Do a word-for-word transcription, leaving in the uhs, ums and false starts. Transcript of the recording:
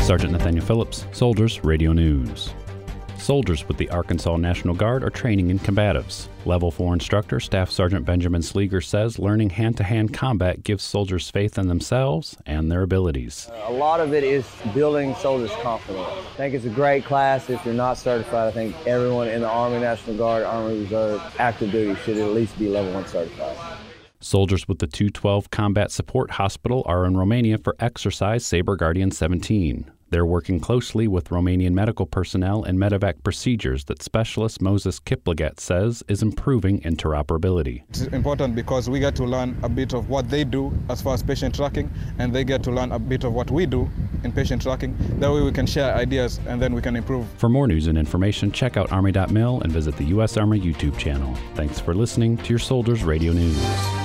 Sergeant Nathaniel Phillips, Soldiers Radio News. Soldiers with the Arkansas National Guard are training in combatives. Level four instructor Staff Sergeant Benjamin Sleeger says learning hand-to-hand combat gives soldiers faith in themselves and their abilities. A lot of it is building soldiers' confidence. I think it's a great class. If you're not certified, I think everyone in the Army National Guard, Army Reserve, active duty should at least be level one certified. Soldiers with the two twelve Combat Support Hospital are in Romania for Exercise Sabre Guardian seventeen. They're working closely with Romanian medical personnel and medevac procedures that specialist Moses Kiplagat says is improving interoperability. It's important because we get to learn a bit of what they do as far as patient tracking, and they get to learn a bit of what we do in patient tracking. That way we can share ideas and then we can improve. For more news and information, check out Army dot mil and visit the U S Army YouTube channel. Thanks for listening to your Soldiers Radio News.